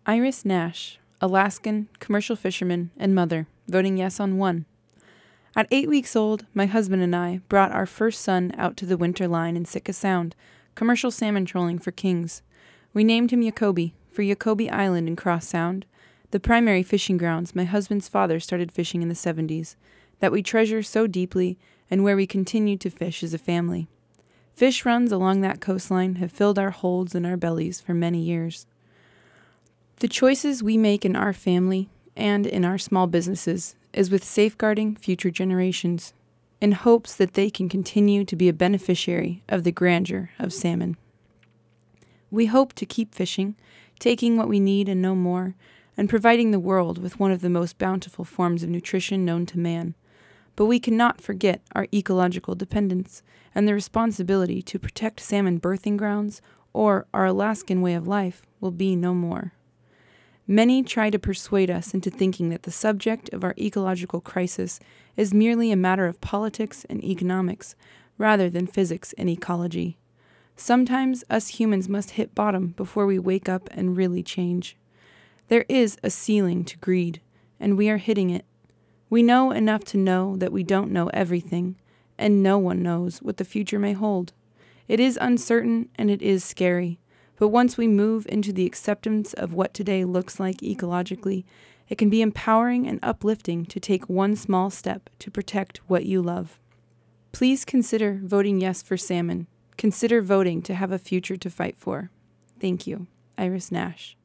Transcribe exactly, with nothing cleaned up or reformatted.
Iris Nash, Alaskan, commercial fisherman, and mother, voting yes on one. At eight weeks old, my husband and I brought our first son out to the winter line in Sitka Sound, commercial salmon trolling for kings. We named him Jacoby, for Jacoby Island in Cross Sound, the primary fishing grounds my husband's father started fishing in the seventies, that we treasure so deeply and where we continue to fish as a family. Fish runs along that coastline have filled our holds and our bellies for many years. The choices we make in our family and in our small businesses is with safeguarding future generations, in hopes that they can continue to be a beneficiary of the grandeur of salmon. We hope to keep fishing, taking what we need and no more, and providing the world with one of the most bountiful forms of nutrition known to man. But we cannot forget our ecological dependence and the responsibility to protect salmon birthing grounds, or our Alaskan way of life will be no more. Many try to persuade us into thinking that the subject of our ecological crisis is merely a matter of politics and economics, rather than physics and ecology. Sometimes us humans must hit bottom before we wake up and really change. There is a ceiling to greed, and we are hitting it. We know enough to know that we don't know everything, and no one knows what the future may hold. It is uncertain and it is scary, but once we move into the acceptance of what today looks like ecologically, it can be empowering and uplifting to take one small step to protect what you love. Please consider voting yes for salmon. Consider voting to have a future to fight for. Thank you. Iris Nash.